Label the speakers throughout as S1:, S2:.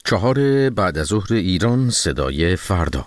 S1: 4 بعد از ظهر ایران، صدای فردا.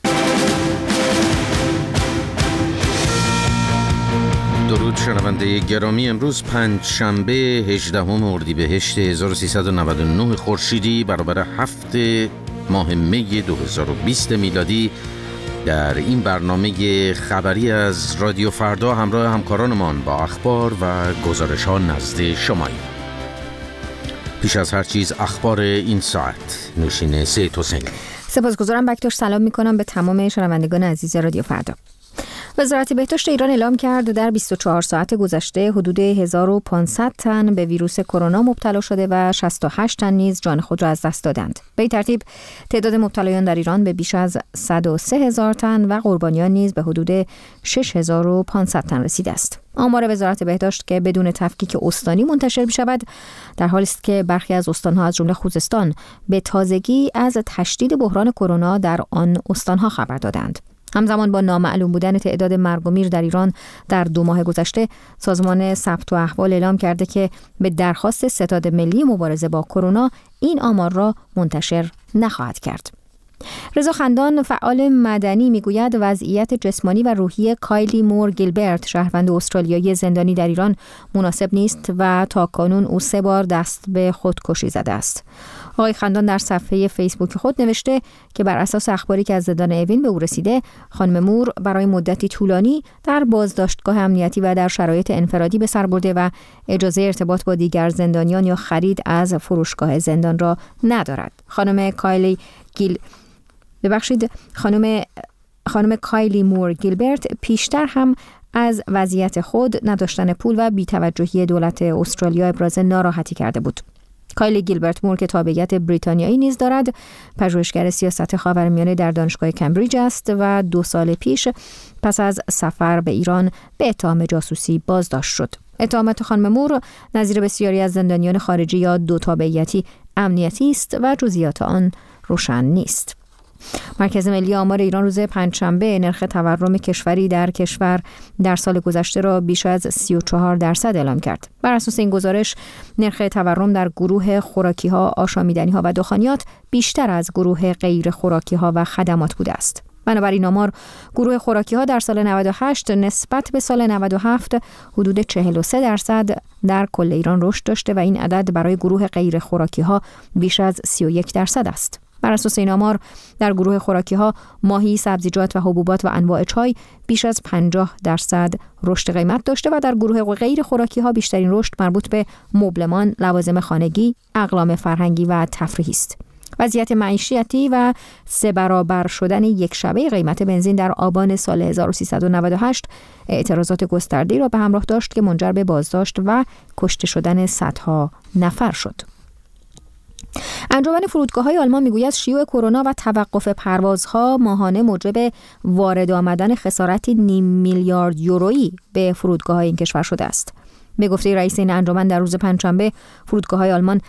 S1: درود شنونده گرامی، امروز پنجشنبه 18 اردیبهشت 1399 خورشیدی برابر 7 ماه می 2020 میلادی، در این برنامه خبری از رادیو فردا همراه همکارانمان با اخبار و گزارش‌ها نزد شماییم. پیش از هر چیز اخبار این ساعت. نوشین سید حسینی.
S2: سپاسگزارم بکتوش. سلام میکنم به تمام شنوندگان عزیز رادیو فردا. وزارت بهداشت ایران اعلام کرد در 24 ساعت گذشته حدود 1500 تن به ویروس کرونا مبتلا شده و 68 تن نیز جان خود را از دست دادند. به این ترتیب تعداد مبتلایان در ایران به بیش از 103,000 تن و قربانیان نیز به حدود 6500 تن رسیده است. آمار وزارت بهداشت که بدون تفکیک استانی منتشر می شود، در حالی است که برخی از استانها از جمله خوزستان به تازگی از تشدید بحران کرونا در آن استانها خبر دادند. همزمان با نامعلوم بودن تعداد مرگ و میر در ایران در 2 ماه گذشته، سازمان ثبت و احوال اعلام کرده که به درخواست ستاد ملی مبارزه با کرونا این آمار را منتشر نخواهد کرد. رضا خندان، فعال مدنی، میگوید وضعیت جسمانی و روحی کایلی مور گیلبرت، شهروند استرالیایی زندانی در ایران، مناسب نیست و تاکنون او 3 بار دست به خودکشی زده است. آقای خندان در صفحه فیسبوک خود نوشته که بر اساس اخباری که از زندان اوین به او رسیده، خانم مور برای مدتی طولانی در بازداشتگاه امنیتی و در شرایط انفرادی به سر برده و اجازه ارتباط با دیگر زندانیان یا خرید از فروشگاه زندان را ندارد. خانم کایلی مور گیلبرت پیشتر هم از وضعیت خود، نداشتن پول و بی‌توجهی دولت استرالیا ابراز ناراحتی کرده بود. کایلی گیلبرت مور که تابعیت بریتانیایی نیز دارد، پژوهشگر سیاست خاورمیانه در دانشگاه کمبریج است و 2 سال پیش پس از سفر به ایران به اتهام جاسوسی بازداشت شد. اتهامات خانم مور نظیر بسیاری از زندانیان خارجی یا 2 تابعیتی امنیتی است و جزئیات آن روشن نیست. مرکز ملی آمار ایران روز پنجشنبه نرخ تورم کشوری در کشور در سال گذشته را بیش از 34% اعلام کرد. بر اساس این گزارش، نرخ تورم در گروه خوراکی‌ها، آشامیدنی‌ها و دخانیات بیشتر از گروه غیر خوراکی‌ها و خدمات بوده است. بنابراین آمار، گروه خوراکی‌ها در سال 98 نسبت به سال 97 حدود 43% در کل ایران رشد داشته و این عدد برای گروه غیر خوراکی‌ها بیش از 31% است. بر اساس این آمار، در گروه خوراکی‌ها ماهی، سبزیجات و حبوبات و انواع چای بیش از 50% رشد قیمت داشته و در گروه غیر خوراکی‌ها بیشترین رشد مربوط به مبلمان، لوازم خانگی، اقلام فرهنگی و تفریحی است. وضعیت معیشتی و 3 برابر شدن یک شبه قیمت بنزین در آبان سال 1398 اعتراضات گسترده‌ای را به همراه داشت که منجر به بازداشت و کشته شدن صدها نفر شد. انجمن فرودگاه‌های آلمان میگوید شیوع کرونا و توقف پروازها ماهانه موجب وارد آمدن خسارتی 0.5 میلیارد یورویی به فرودگاه‌های این کشور شده است. به گفته رئیس این انجمن، در روز پنجشنبه فرودگاه‌های آلمان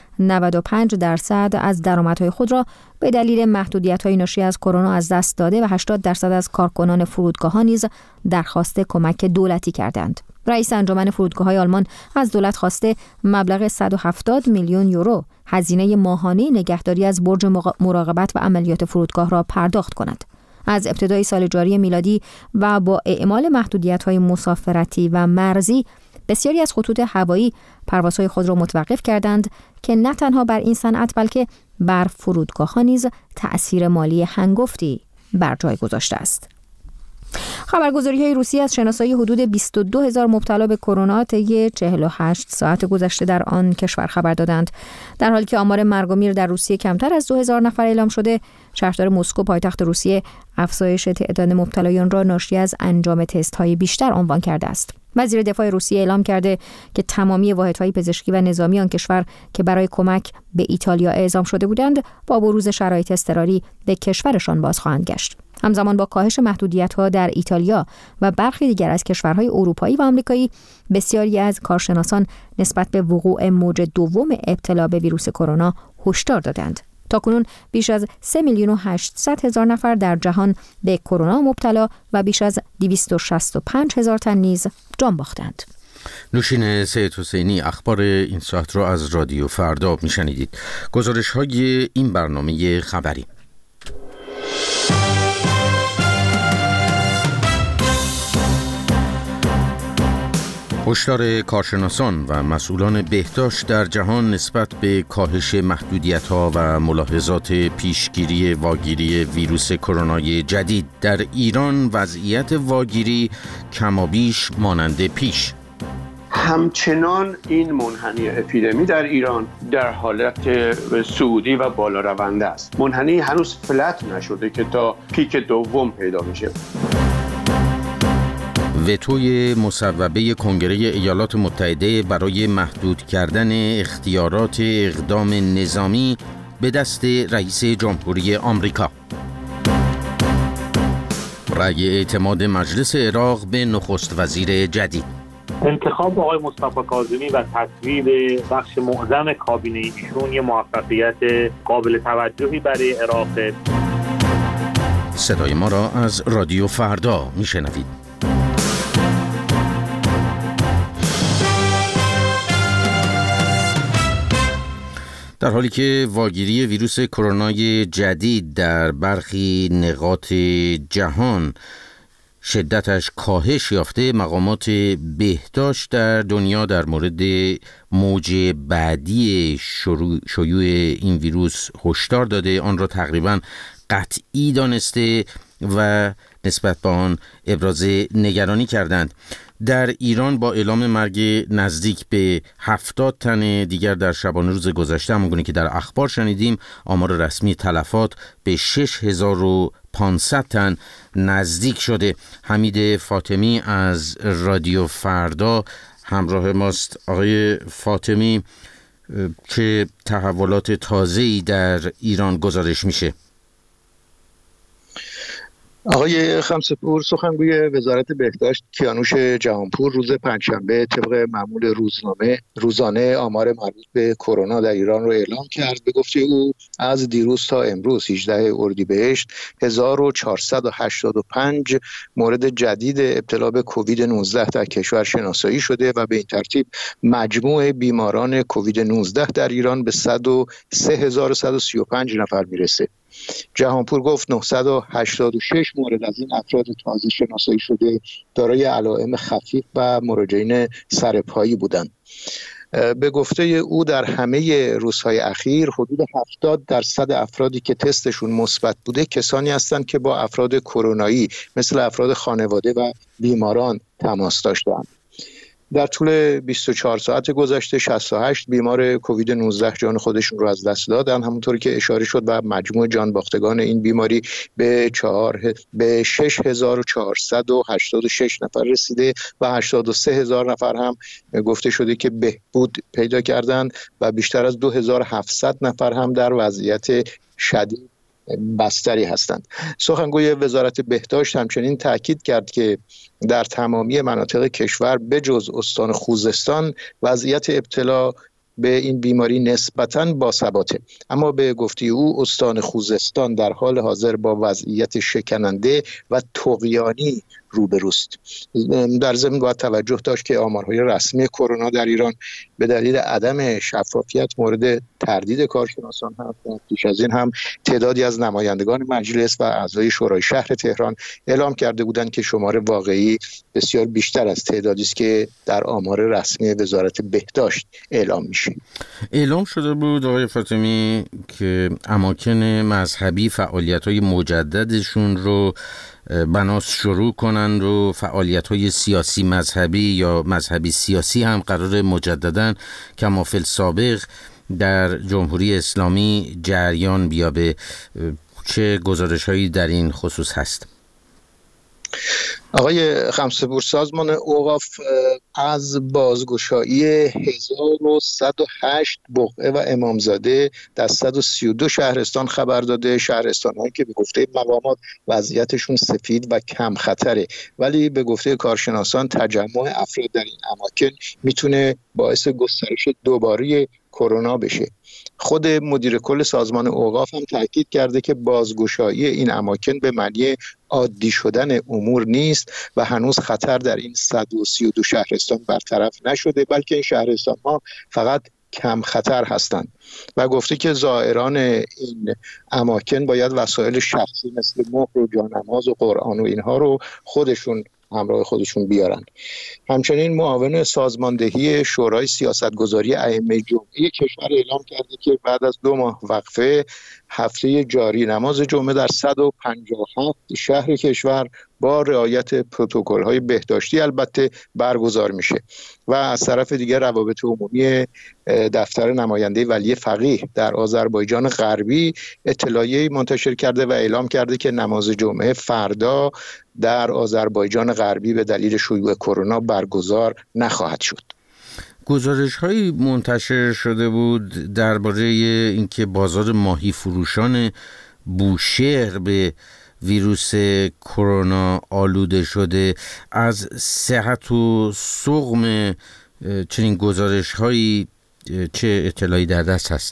S2: 95% از درآمدهای خود را به دلیل محدودیت‌های ناشی از کرونا از دست داده و 80% از کارکنان فرودگاه‌ها نیز درخواست کمک دولتی کردند. رئیس انجمن فرودگاه‌های آلمان از دولت خواسته مبلغ 170 میلیون یورو هزینه ماهانه نگهداری از برج مراقبت و عملیات فرودگاه را پرداخت کند. از ابتدای سال جاری میلادی و با اعمال محدودیت‌های مسافرتی و مرزی، بسیاری از خطوط هوایی پروازهای خود را متوقف کردند که نه تنها بر این صنعت بلکه بر فرودگاه‌ها نیز تأثیر مالی هنگفتی بر جای گذاشته است. خبرگزاری‌های روسیه از شناسایی حدود 22,000 مبتلا به کرونا طی 48 ساعت گذشته در آن کشور خبر دادند. در حالی که آمار مرگ و میر در روسیه کمتر از 2000 نفر اعلام شده، شهردار مسکو، پایتخت روسیه، افزایش تعداد مبتلایان را ناشی از انجام تست‌های بیشتر عنوان کرده است. وزیر دفاع روسیه اعلام کرده که تمامی واحدهای پزشکی و نظامی آن کشور که برای کمک به ایتالیا اعزام شده بودند، با بروز شرایط اضطراری به کشورشان باز خواهند گشت. همزمان با کاهش محدودیت‌ها در ایتالیا و برخی دیگر از کشورهای اروپایی و آمریکایی، بسیاری از کارشناسان نسبت به وقوع موج دوم ابتلا به ویروس کرونا هشدار دادند. تاکنون بیش از 3,800,000 نفر در جهان به کرونا مبتلا و بیش از 265,000 تن نیز جان باختند.
S1: نوشین سید حسینی، اخبار این ساعت را از رادیو فردا میشنیدید. گزارش های این برنامه خبری: هشدار کارشناسان و مسئولان بهداشت در جهان نسبت به کاهش محدودیت‌ها و ملاحظات پیشگیری واگیری ویروس کرونای جدید. در ایران وضعیت واگیری کمابیش مانند پیش.
S3: همچنان این منحنی اپیدمی در ایران در حالت صعودی و بالا رونده است. منحنی هنوز فلت نشده که تا پیک دوم پیدا میشه.
S1: وتوی مصوبه کنگره ایالات متحده برای محدود کردن اختیارات اقدام نظامی به دست رئیس جمهوری آمریکا. رأی اعتماد مجلس عراق به نخست وزیر جدید.
S4: انتخاب آقای مصطفی کاظمی و تصویب بخش معظم کابینه ایشون یه موفقیت قابل توجهی برای عراق.
S1: صدای ما را از رادیو فردا میشنوید. در حالی که واگیری ویروس کرونای جدید در برخی نقاط جهان شدتش کاهش یافته، مقامات بهداشت در دنیا در مورد موج بعدی شیوع این ویروس هشدار داده، آن را تقریباً قطعی دانسته و نسبت به آن ابراز نگرانی کردند. در ایران با اعلام مرگ نزدیک به 70 تن دیگر در شبانه روز گذشته، همونگونه که در اخبار شنیدیم، آمار رسمی تلفات به 6500 تن نزدیک شده. حمید فاطمی از رادیو فردا همراه ماست. آقای فاطمی، چه تحولات تازه‌ای در ایران گزارش میشه؟
S5: آقای خمسه‌پور، سخنگوی وزارت بهداشت کیانوش جهانپور روز پنجشنبه طبق معمول روزانه آمار مربوط به کرونا در ایران رو اعلام کرد. به گفته او از دیروز تا امروز 18 اردیبهشت 1485 مورد جدید ابتلا به کووید 19 در کشور شناسایی شده و به این ترتیب مجموع بیماران کووید 19 در ایران به 103135 نفر میرسه. جهانپور گفت 986 مورد از این افراد تازه شناسایی شده دارای علائم خفیف و مراجعین سرپایی بودند. به گفته او در همه روزهای اخیر حدود 70% افرادی که تستشون مثبت بوده کسانی هستند که با افراد کرونایی مثل افراد خانواده و بیماران تماس داشتند. در طول 24 ساعت گذشته 68 بیمار کووید 19 جان خودشون رو از دست دادن، همونطوری که اشاره شد، و مجموع جان باختگان این بیماری به 6486 نفر رسیده و 83000 نفر هم گفته شده که بهبود پیدا کردن و بیشتر از 2700 نفر هم در وضعیت شدید بستری هستند. سخنگوی وزارت بهداشت همچنین تاکید کرد که در تمامی مناطق کشور بجز استان خوزستان وضعیت ابتلا به این بیماری نسبتاً باثباته، اما به گفته او استان خوزستان در حال حاضر با وضعیت شکننده و طغیانی روبروست. در ضمن باید توجه داشت که آمارهای رسمی کرونا در ایران به دلیل عدم شفافیت مورد تردید کارشناسان هست. پیش از این هم تعدادی از نمایندگان مجلس و اعضای شورای شهر تهران اعلام کرده بودند که شمار واقعی بسیار بیشتر از تعدادی است که در آمار رسمی وزارت بهداشت اعلام میشه.
S1: اعلام شده بود آقای فاطمی که اماکن مذهبی فعالیت‌های مجددشون رو بناس شروع کنند و فعالیت‌های سیاسی مذهبی یا مذهبی سیاسی هم قرار مجدداً کما فی السابق در جمهوری اسلامی جریان بیابه. چه گزارش‌هایی در این خصوص هست؟
S5: آقای خمسه‌پور، سازمان اوقاف از بازگشایی 1108 بقعه و امامزاده در 132 شهرستان خبر داده. شهرستان‌هایی که به گفته مقامات وضعیتشون سفید و کم خطره، ولی به گفته کارشناسان تجمع افراد در این اماکن میتونه باعث گسترش دوباره کرونا بشه. خود مدیر کل سازمان اوقاف هم تاکید کرده که بازگشایی این اماکن به معنی عادی شدن امور نیست و هنوز خطر در این 132 شهرستان برطرف نشده، بلکه این شهرستان ها فقط کم خطر هستند و گفته که زائران این اماکن باید وسایل شخصی مثل مهر و جانماز و قرآن و اینها رو همراه خودشون بیارن. همچنین معاون سازماندهی شورای سیاستگذاری ائمه جمعه کشور اعلام کرده که بعد از 2 ماه وقفه هفته جاری نماز جمعه در 157 شهر کشور با رعایت پروتکل‌های بهداشتی البته برگزار میشه و از طرف دیگر روابط عمومی دفتر نماینده ولی فقیه در آذربایجان غربی اطلاعیه‌ای منتشر کرده و اعلام کرده که نماز جمعه فردا در آذربایجان غربی به دلیل شیوع کرونا برگزار نخواهد شد.
S1: گزارش‌هایی منتشر شده بود درباره اینکه بازار ماهی فروشان بوشهر به ویروس کرونا آلوده شده. از صحت و سقم چنین گزارش‌هایی چه اطلاعی در دست هست؟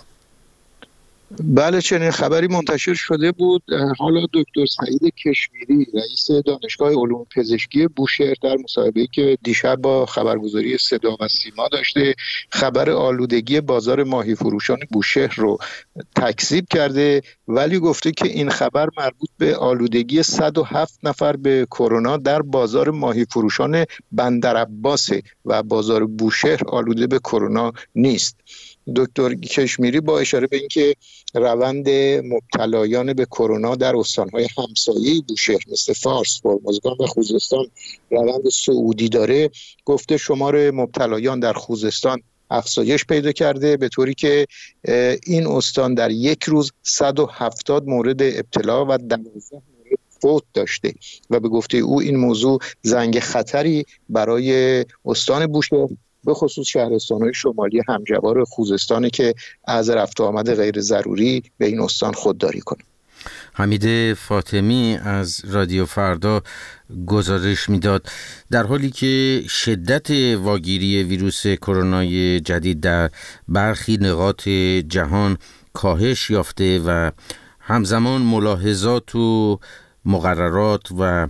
S5: بله، چنین خبری منتشر شده بود. حالا دکتر سعید کشمیری رئیس دانشگاه علوم پزشکی بوشهر در مصاحبه‌ای که دیشب با خبرگزاری صدا و سیما داشته خبر آلودگی بازار ماهی فروشان بوشهر رو تکذیب کرده، ولی گفته که این خبر مربوط به آلودگی 107 نفر به کرونا در بازار ماهی فروشان بندرعباسه و بازار بوشهر آلوده به کرونا نیست. دکتر کشمیری با اشاره به اینکه روند مبتلایان به کرونا در استان‌های همسایه بوشهر مثل فارس، هرمزگان و خوزستان روند صعودی داره، گفته شمار مبتلایان در خوزستان افزایش پیدا کرده به طوری که این استان در یک روز 170 مورد ابتلا و 12 مورد فوت داشته و به گفته او این موضوع زنگ خطری برای استان بوشهر به خصوص شهرستان‌های شمالی همجوار خوزستانی که از رفت و آمد غیر ضروری به این استان خودداری کنه.
S1: حمید فاطمی از رادیو فردا گزارش میداد در حالی که شدت واگیری ویروس کرونای جدید در برخی نقاط جهان کاهش یافته و همزمان ملاحظات و مقررات و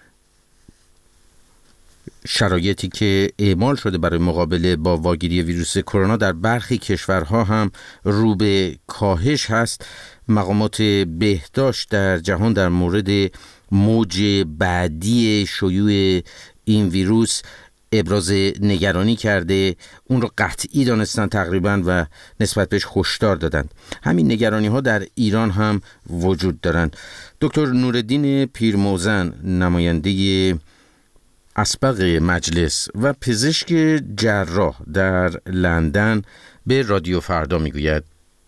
S1: شرایطی که اعمال شده برای مقابله با واگیری ویروس کرونا در برخی کشورها هم رو به کاهش هست، مقامات بهداشت در جهان در مورد موج بعدی شیوع این ویروس ابراز نگرانی کرده، اون رو قطعی دانستن تقریبا و نسبت بهش هشدار دادند. همین نگرانی ها در ایران هم وجود دارند. دکتر نورالدین پیرموزن، نماینده اسبق مجلس و پزشک جراح در لندن، به رادیو فردا میگوید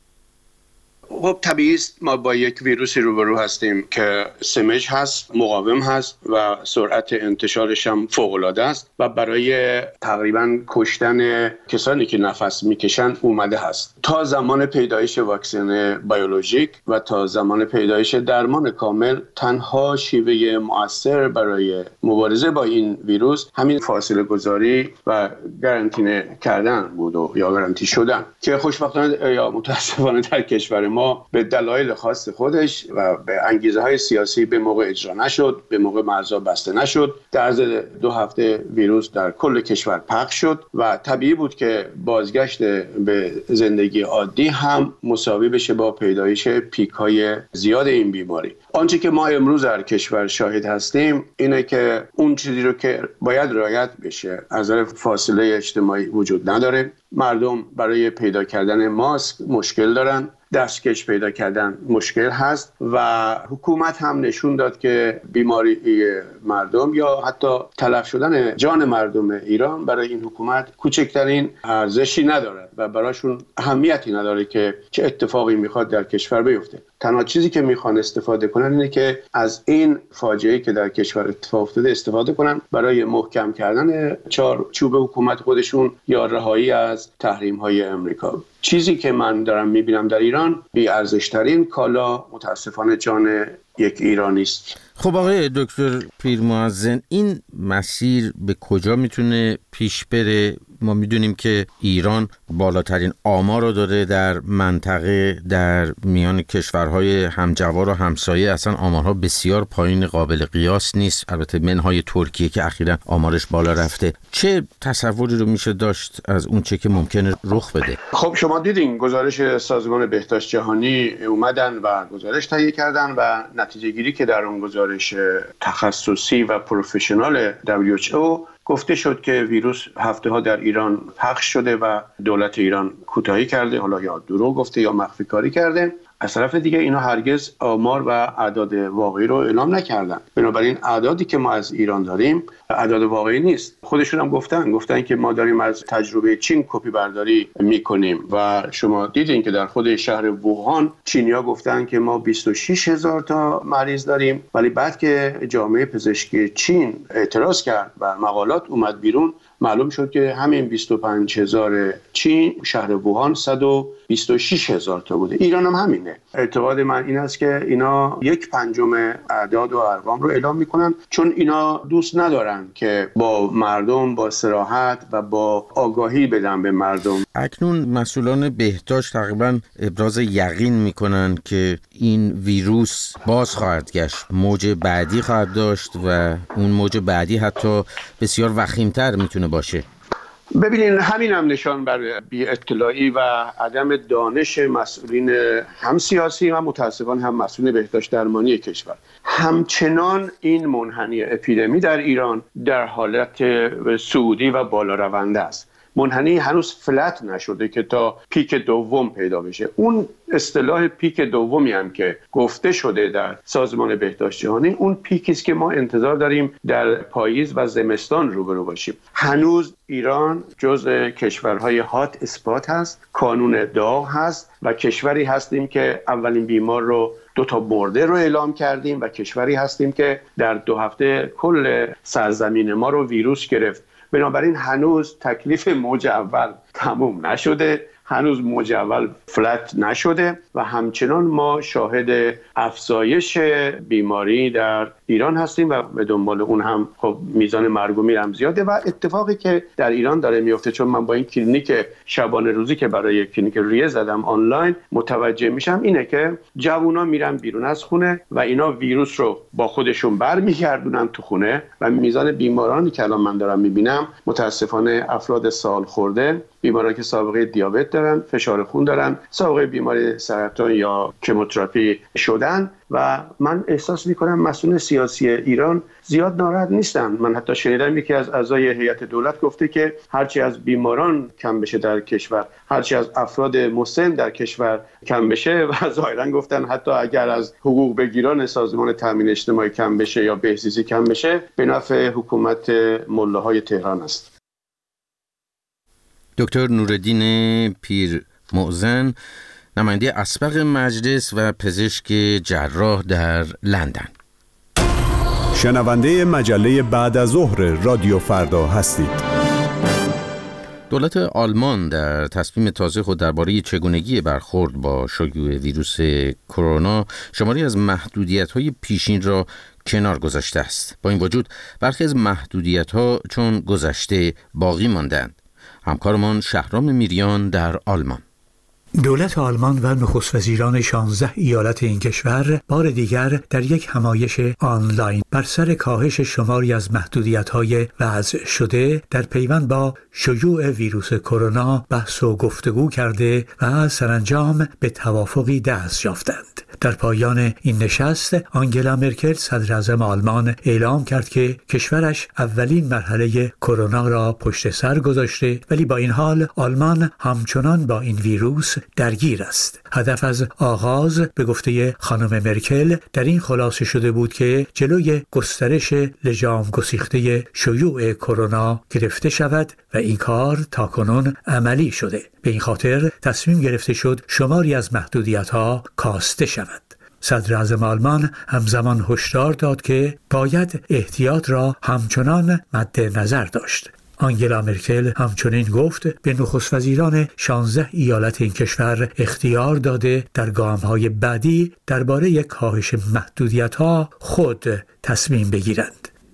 S3: خب طبیعی است ما با یک ویروسی روبرو هستیم که سمج هست، مقاوم هست و سرعت انتشارش هم فوق‌العاده است و برای تقریبا کشتن کسانی که نفس میکشن اومده هست. تا زمان پیدایش واکسن بیولوژیک و تا زمان پیدایش درمان کامل تنها شیوه مؤثر برای مبارزه با این ویروس همین فاصله گذاری و قرنطینه کردن بود و یا قرنطینه شدن که خوشبختانه یا متاسفانه در کشور ما به دلایل خاص خودش و به انگیزه‌های سیاسی به موقع اجرا نشد، به موقع مرزها بسته نشد. در عرض 2 هفته ویروس در کل کشور پخش شد و طبیعی بود که بازگشت به زندگی عادی هم مساوی بشه با پیدایش پیک‌های زیاد این بیماری. آنچه که ما امروز در کشور شاهد هستیم اینه که اون چیزی رو که باید رعایت بشه از نظر فاصله اجتماعی وجود نداره. مردم برای پیدا کردن ماسک مشکل دارن، دستکش پیدا کردن مشکل هست و حکومت هم نشون داد که بیماری مردم یا حتی تلف شدن جان مردم ایران برای این حکومت کوچکترین ارزشی ندارد و براشون اهمیتی نداره که چه اتفاقی میخواد در کشور بیفته. تنها چیزی که میخوان استفاده کنن اینه که از این فاجعه‌ای که در کشور اتفاق افتاده استفاده کنن برای محکم کردن چارچوب حکومت خودشون یا رهایی از تحریم‌های امریکا. چیزی که من دارم میبینم در ایران بی ارزش‌ترین کالا متاسفانه جان یک ایرانی است.
S1: خب آقای دکتر پیرموزن، این مسیر به کجا میتونه پیش بره ما میدونیم که ایران بالاترین آمار رو داره در منطقه، در میان کشورهای همجوار و همسایه اصلا آمارها بسیار پایین، قابل قیاس نیست، البته منهای ترکیه که اخیراً آمارش بالا رفته. چه تصوری رو میشه داشت از اون چه که ممکنه رخ بده؟
S3: خب شما دیدین گزارش سازمان بهداشت جهانی اومدن و گزارش تهیه کردن و نتیجه گیری که در اون گزارش تخصصی و پروفشنال WHO گفته شد که ویروس هفته‌ها در ایران پخش شده و دولت ایران کوتاهی کرده، حالا یا دروغ گفته یا مخفی کاری کرده. از طرف دیگه اینا هرگز آمار و اعداد واقعی رو اعلام نکردن. بنابراین اعدادی که ما از ایران داریم اعداد واقعی نیست. خودشون هم گفتن که ما داریم از تجربه چین کپی برداری میکنیم و شما دیدین که در خود شهر ووهان چینی‌ها گفتن که ما 26,000 تا مریض داریم، ولی بعد که جامعه پزشکی چین اعتراض کرد و مقالات اومد بیرون، معلوم شد که همین 25,000 چین، شهر ووهان 126,000 تا بوده. ایران هم همینه. اعتقاد من این است که اینا 1/5 اعداد و ارقام رو اعلام میکنن، چون اینا دوست ندارن که با مردم با صراحت و با آگاهی بدن به مردم.
S1: اکنون مسئولان بهداشت تقریبا ابراز یقین میکنن که این ویروس باز خواهد گشت، موج بعدی خواهد داشت و اون موج بعدی حتی بسیار وخیمتر میتونه باشه.
S3: ببینین همین هم نشان بر بی اطلاعی و عدم دانش مسئولین هم سیاسی و متاسفانه هم مسئولین بهداشت درمانی کشور. همچنان این منحنی اپیدمی در ایران در حالت صعودی و بالا رونده است. منحنی هنوز فلت نشده که تا پیک دوم پیدا بشه. اون اصطلاح پیک دومی هم که گفته شده در سازمان بهداشت جهانی، اون پیکی است که ما انتظار داریم در پاییز و زمستان روبرو باشیم. هنوز ایران جزء کشورهای هات اسپات هست، کانون داغ هست و کشوری هستیم که اولین بیمار رو 2 تا مرده رو اعلام کردیم و کشوری هستیم که در 2 هفته کل سرزمین ما رو ویروس گرفت. بنابراین هنوز تکلیف موج اول تموم نشده، هنوز موج اول فلت نشده و همچنان ما شاهد افزایش بیماری در ایران هستیم و به دنبال اون هم خب میزان مرگ و میر هم زیاده. و اتفاقی که در ایران داره میفته، چون من با این کلینیک شبانه روزی که برای کلینیک ریه زدم آنلاین متوجه میشم، اینه که جوونا میرن بیرون از خونه و اینا ویروس رو با خودشون برمیگردونن تو خونه و میزان بیمارانی که الان من دارم میبینم متاسفانه افراد سال خورده، بیمارانی که سابقه دیابت دارن، فشار خون دارن، سابقه بیماری سرطان یا کیموتراپی شدن و من احساس میکنم مسئولین سیاسی ایران زیاد ناراحت نیستن. من حتی شنیدم یکی از اعضای هیئت دولت گفته که هرچی از بیماران کم بشه در کشور، هرچی از افراد مسن در کشور کم بشه و ظاهرا گفتن حتی اگر از حقوق بگیران سازمان تامین اجتماعی کم بشه یا بهزیستی کم بشه، به نفع حکومت ملاهای تهران است.
S1: دکتر نورالدین پیرمؤذن، نماینده اسبق مجلس و پزشک جراح در لندن.
S6: شنونده مجله بعد از ظهر رادیو فردا هستید.
S1: دولت آلمان در تصمیم تازه خود درباره چگونگی برخورد با شیوع ویروس کرونا شماری از محدودیت‌های پیشین را کنار گذاشته است. با این وجود برخی از محدودیت‌ها چون گذشته باقی ماندند. همکارمان شهرام میریان در آلمان.
S7: دولت آلمان و نخست وزیران 16 ایالت این کشور بار دیگر در یک همایش آنلاین بر سر کاهش شماری از محدودیت‌های وضع شده در پیوند با شیوع ویروس کرونا بحث و گفتگو کرده و سرانجام به توافقی دست یافتند. در پایان این نشست آنگلا مرکل صدراعظم آلمان اعلام کرد که کشورش اولین مرحله کرونا را پشت سر گذاشته، ولی با این حال آلمان همچنان با این ویروس درگیر است. هدف از آغاز به گفته خانم مرکل در این خلاصه شده بود که جلوی گسترش لجام گسیخته شیوع کرونا گرفته شود و این کار تاکنون عملی شده. به این خاطر تصمیم گرفته شد شماری از محدودیت‌ها کاسته شود. صدر اعظم آلمان همزمان هشدار داد که باید احتیاط را همچنان مد نظر داشت. آنگلا مرکل همچنین گفت به نخست وزیران 16 ایالت این کشور اختیار داده در گام‌های بعدی درباره کاهش محدودیت‌ها خود تصمیم بگیرند.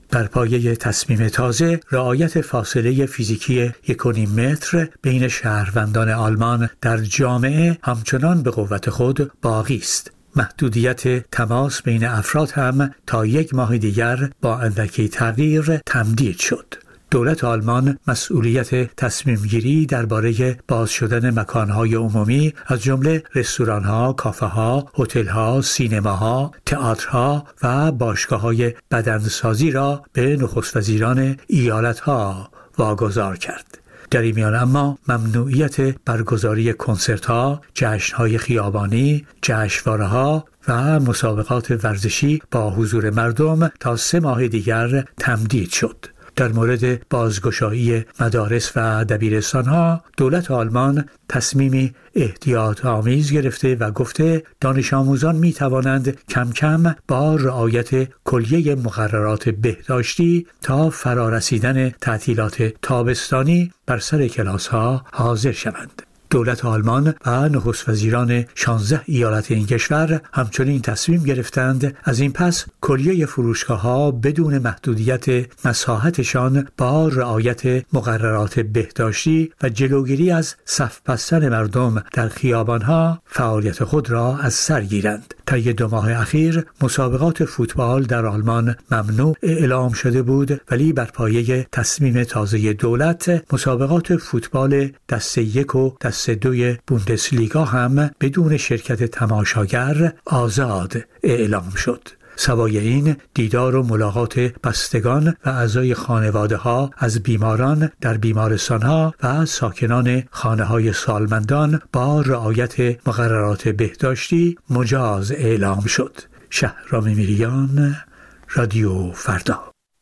S7: بر پایه تصمیم تازه رعایت فاصله فیزیکی 1.5 متر بین شهروندان آلمان در جامعه همچنان به قوت خود باقی است. محدودیت تماس بین افراد هم تا 1 ماه دیگر با اندکی تغییر تمدید شد. دولت آلمان مسئولیت تصمیم‌گیری درباره باز شدن مکان‌های عمومی از جمله رستوران‌ها، کافه‌ها، هتل‌ها، سینماها، تئاترها و باشگاه‌های بدنسازی را به نخست وزیران ایالت‌ها واگذار کرد. در این میان اما ممنوعیت برگزاری کنسرت‌ها، جشن‌های خیابانی، جشنواره‌ها و مسابقات ورزشی با حضور مردم تا 3 ماه دیگر تمدید شد. در مورد بازگشایی مدارس و دبیرستان‌ها دولت آلمان تصمیمی احتیاط آمیز گرفته و گفته دانش آموزان می توانند کم کم با رعایت کلیه مقررات بهداشتی تا فرارسیدن تعطیلات تابستانی بر سر کلاس‌ها حاضر شوند. دولت آلمان و نخست وزیران 16 ایالت این کشور همچنین تصمیم گرفتند از این پس کلیه فروشگاه‌ها بدون محدودیت مساحتشان با رعایت مقررات بهداشتی و جلوگیری از صف بستن مردم در خیابان‌ها فعالیت خود را از سر گیرند. طی 2 ماه اخیر مسابقات فوتبال در آلمان ممنوع اعلام شده بود، ولی بر پایه تصمیم تازه دولت مسابقات فوتبال دسته 1 و دسته 2 بوندسلیگا هم بدون شرکت تماشاگر آزاد اعلام شد. سوای این دیدار و ملاقات بستگان و اعضای خانواده‌ها از بیماران در بیمارستان‌ها و ساکنان خانه‌های سالمندان با رعایت مقررات بهداشتی مجاز اعلام شد. شهرام میریان، رادیو فردا.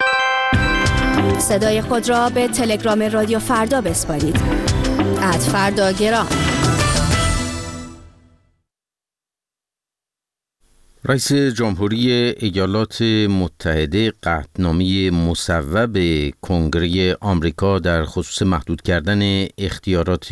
S8: صدای خود را به تلگرام رادیو فردا بسپارید. @فرداگرام.
S1: رئیس جمهوری ایالات متحده قطعنامه مصوب کنگره آمریکا در خصوص محدود کردن اختیارات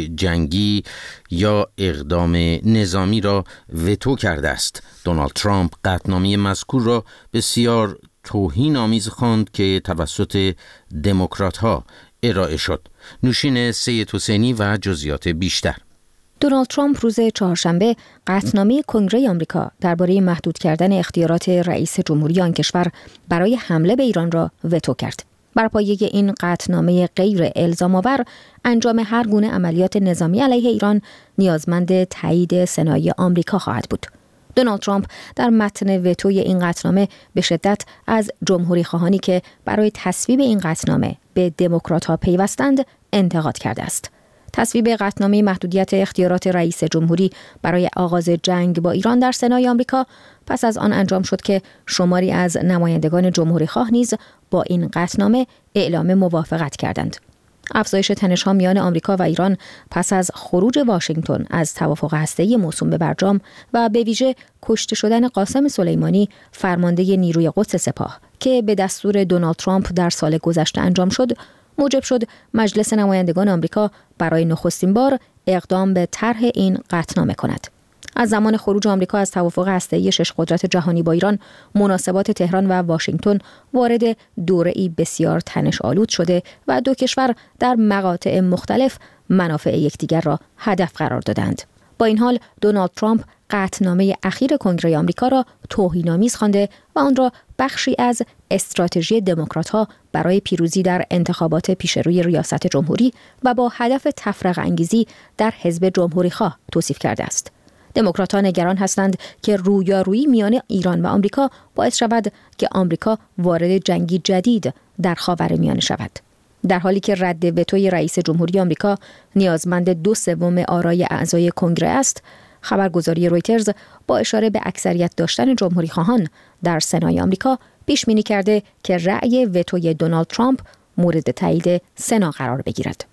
S1: جنگی یا اقدام نظامی را وتو کرده است. دونالد ترامپ قطعنامه مذکور را بسیار توهین‌آمیز خواند که توسط دموکرات‌ها ارائه شد. نوشین سید حسینی و جزئیات بیشتر.
S2: دونالد ترامپ روز چهارشنبه قطعنامه کنگره آمریکا درباره محدود کردن اختیارات رئیس جمهوری آن کشور برای حمله به ایران را وتو کرد. بر پایه این قطعنامه غیر الزام‌آور انجام هر گونه عملیات نظامی علیه ایران نیازمند تایید سنای آمریکا خواهد بود. دونالد ترامپ در متن وتوی این قطعنامه به شدت از جمهوری خواهانی که برای تصویب این قطعنامه به دموکرات‌ها پیوستند انتقاد کرده است. تصویب قطعنامه محدودیت اختیارات رئیس جمهوری برای آغاز جنگ با ایران در سنای آمریکا پس از آن انجام شد که شماری از نمایندگان جمهوری خواه نیز با این قطعنامه اعلام موافقت کردند. افزایش تنش‌ها میان آمریکا و ایران پس از خروج واشنگتن از توافق هسته‌ای موسوم به برجام و به ویژه کشته شدن قاسم سلیمانی فرمانده نیروی قدس سپاه که به دستور دونالد ترامپ در سال گذشته انجام شد، موجب شد مجلس نمایندگان آمریکا برای نخستین بار اقدام به طرح این قطعنامه کند. از زمان خروج آمریکا از توافق هسته‌ای 6 قدرت جهانی با ایران، مناسبات تهران و واشنگتن وارد دوره‌ای بسیار تنش‌آلود شده و دو کشور در مقاطع مختلف منافع یکدیگر را هدف قرار دادند. با این حال دونالد ترامپ قطعنامه اخیر کنگره آمریکا را توهین‌آمیز خوانده و آن را بخشی از استراتژی دموکرات‌ها برای پیروزی در انتخابات پیشروی ریاست جمهوری و با هدف تفرقه انگیزی در حزب جمهوری‌خواه توصیف کرده است. دموکرات‌ها نگران هستند که رویارویی میان ایران و آمریکا باعث شود که آمریکا وارد جنگی جدید در خاورمیانه شود. در حالی که رد وتوی رئیس جمهوری آمریکا نیازمند 2/3 آرای اعضای کنگره است، خبرگزاری رویترز با اشاره به اکثریت داشتن جمهوری خواهان در سنای آمریکا پیش بینی کرده که رأی وتوی دونالد ترامپ مورد تایید سنا قرار بگیرد.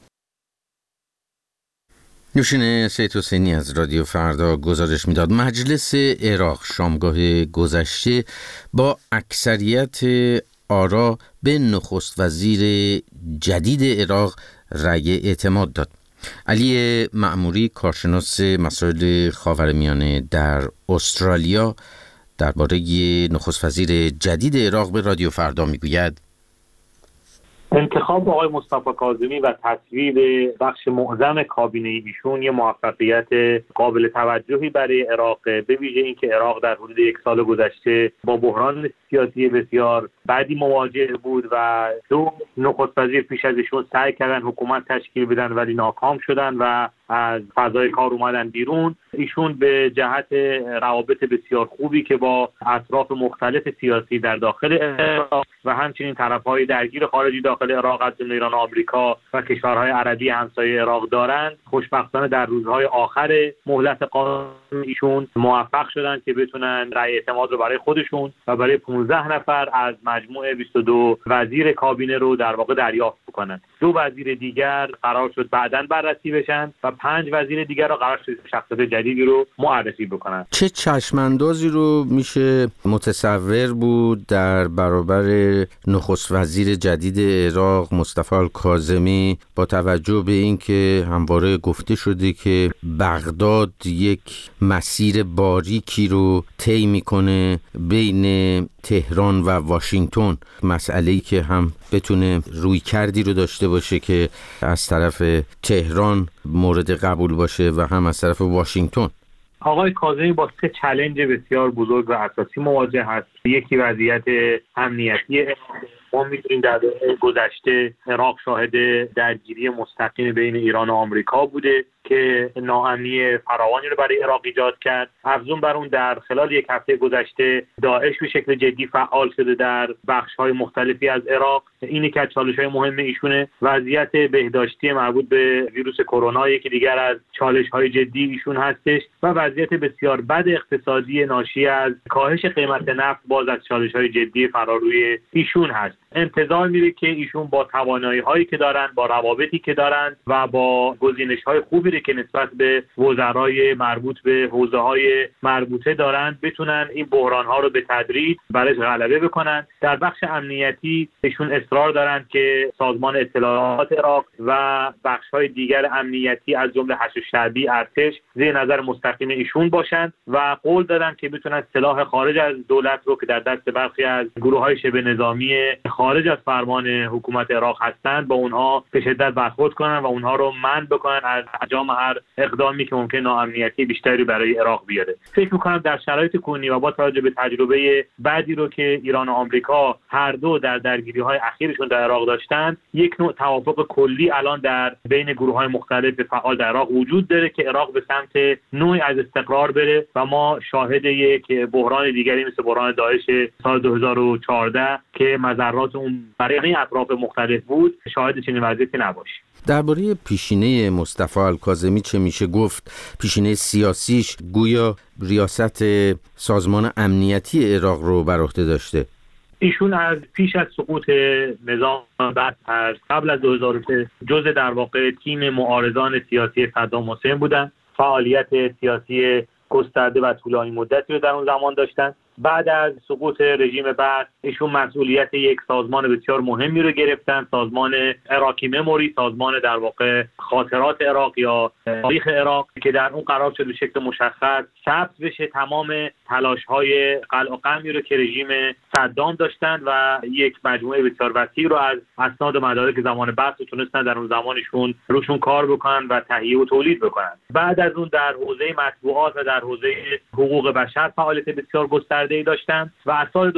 S1: نوشین سید حسینی از رادیو فردا گزارش میداد. مجلس عراق شامگاه گذشته با اکثریت آرا به نخست وزیر جدید عراق رأی اعتماد داد. علی معموری، کارشناس مسائل خاورمیانه در استرالیا، درباره نخست وزیر جدید عراق به رادیو فردا میگوید:
S4: انتخاب آقای مصطفی کاظمی و تصویب بخش معظم کابینه ایشون یه موفقیت قابل توجهی برای عراق، به ویژه اینکه عراق در حدود 1 سال گذشته با بحران سیاسی بسیار بعدی مواجه بود و 2 نخست وزیر پیش از ایشون سعی کردن حکومت تشکیل بدن ولی ناکام شدن و از فضای کار اومدن بیرون. ایشون به جهت روابط بسیار خوبی که با اطراف مختلف سیاسی در داخل عراق و همچنین طرف‌های درگیر خارجی داخل عراق از جمله ایران و آمریکا و کشورهای عربی همسایه عراق دارند، خوشبختانه در روزهای آخر مهلت قانون ایشون موفق شدن که بتونن رأی اعتماد رو برای خودشون و برای 15 نفر از مجموع 22 وزیر کابینه رو در واقع دریافت بکنن. 2 وزیر دیگر قرار شد بعداً بررسی بشن و 5 وزیر دیگر رو قرار شد شخصیت جدیدی رو معرفی بکنن.
S1: چه چشماندازی رو میشه متصور بود در برابر نخست وزیر جدید عراق مصطفی الکاظمی با توجه به اینکه همواره گفته شده که بغداد یک مسیر باریکی رو طی میکنه بین تهران و واشنگتن، مسئله‌ای که هم بتونه رویکردی رو داشته باشه که از طرف تهران مورد قبول باشه و هم از طرف واشنگتن.
S4: آقای کاظمی با 3 چالش بسیار بزرگ و اساسی مواجه هست. یکی وضعیت امنیتی. ما می‌دونیم در گذشته عراق شاهد درگیری مستقیم بین ایران و آمریکا بوده که ناامنی فراوانی رو برای عراق ایجاد کرد. افزون بر اون در خلال 1 هفته گذشته داعش به شکل جدی فعال شده در بخش‌های مختلفی از عراق. اینی که چالش‌های مهم ایشونه. وضعیت بهداشتی مربوط به ویروس کرونا یکی دیگر از چالش‌های جدی ایشون هستش و وضعیت بسیار بد اقتصادی ناشی از کاهش قیمت نفت باز از چالش‌های جدی فراروی ایشون هست. انتظار میره که ایشون با توانایی‌هایی که دارن، با روابطی که دارن و با گزینش‌های خوبی که نسبت به وزرای مربوط به حوزه‌های مربوطه دارن بتونن این بحران‌ها رو به تدریج برای غلبه بکنن. در بخش امنیتی ایشون اصرار دارن که سازمان اطلاعات عراق و بخش‌های دیگر امنیتی از جمله حشد شعبی، ارتش زیر نظر مستقیم ایشون باشند و قول دادن که بتونن سلاح خارج از دولت رو که در دست برخی از گروه‌های شبه نظامی خارج از فرمان حکومت عراق هستند با اونها به شدت برخورد کنن و اونها رو منع بکنن از انجام هر اقدامی که ممکن ناامنیتی بیشتری برای عراق بیاره. فکر می‌کنم در شرایط کنونی و با توجه به تجربه بعدی رو که ایران و آمریکا هر دو در درگیری‌های اخیرشون در عراق داشتن، یک نوع توافق کلی الان در بین گروه‌های مختلف فعال در عراق وجود داره که عراق به سمت نوعی از استقرار بره و ما شاهد یک بحران دیگری مثل بحران داعش سال 2014 که مضرات اون برای اطراف مختلف بود شاهد چنین وضعیتی نباشیم.
S1: درباره پیشینه مصطفی الکاظمی چه میشه گفت؟ پیشینه سیاسیش گویا ریاست سازمان امنیتی عراق رو بر عهده داشته.
S4: ایشون از پیش از سقوط نظام بعد از قبل از 2003 جزء در واقع تیم معارضان سیاسی صدام حسین بودن. فعالیت سیاسی گسترده و طولانی مدتی رو در اون زمان داشتن. بعد از سقوط رژیم بعد ایشون مسئولیت یک سازمان بسیار مهمی رو گرفتن، سازمان عراقی مموری، سازمان در واقع خاطرات عراق یا تاریخ عراق که در اون قرار شد به شکل مشخص ثبت بشه تمام تلاش‌های قلع و قمی رو که رژیم صدام داشتن و یک مجموعه بسیار وسیع رو از اسناد و مدارک زمان بعد تونستن در اون زمانشون روشون کار بکنن و تهیه و تولید بکنن. بعد از اون در حوزه مطبوعات و در حوزه حقوق بشر فعالیت بسیار گسترده داشتن و از سال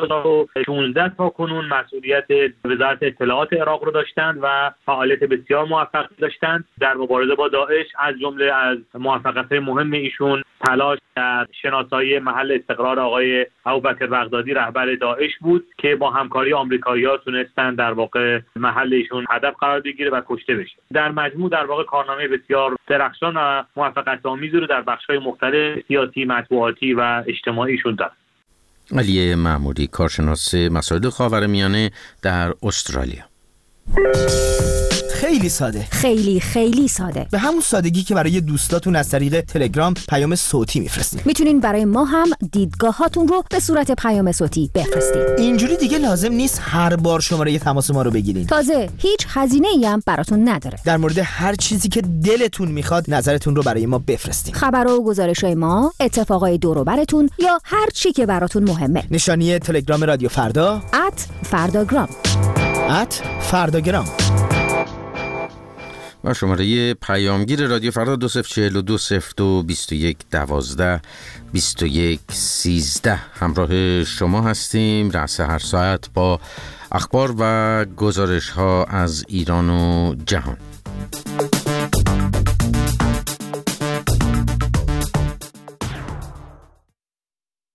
S4: 2016 تا کنون مسئولیت وزارت اطلاعات عراق رو داشتن و فعالیت بسیار موفق داشتن در مبارزه با داعش. از جمله از موفقیت‌های مهم ایشون تلاش در شناسایی محل استقرار آقای ابوبکر بغدادی رهبر داعش بود که با همکاری آمریکایی‌ها تونستن در واقع محل ایشون هدف قرار بگیره و کشته بشه. در مجموع در واقع کارنامه بسیار درخشان و موفقیت‌آمیزی رو در بخش‌های مختلف سیاسی، مطبوعاتی و اجتماعیشون داشت.
S1: علی محمودی، کارشناس مسائل خاورمیانه در استرالیا.
S9: خیلی ساده.
S2: خیلی خیلی ساده.
S9: به همون سادگی که برای دوستاتون از طریق تلگرام پیام صوتی میفرستین.
S2: میتونین برای ما هم دیدگاهاتون رو به صورت پیام صوتی بفرستین.
S9: اینجوری دیگه لازم نیست هر بار شماره تماس ما رو بگیرین.
S2: تازه هیچ هزینه‌ای هم براتون نداره.
S9: در مورد هر چیزی که دلتون میخواد نظرتون رو برای ما بفرستین.
S2: خبر و گزارش‌های ما، اتفاقای دور و براتون یا هر چی که براتون مهمه.
S9: نشانی تلگرام رادیو فردا
S2: @فرداگرام.
S9: @فرداگرام.
S1: و شماره پیامگیر رادیو فردا 20420221122113 همراه شما هستیم. رأس هر ساعت با اخبار و گزارش ها از ایران و جهان.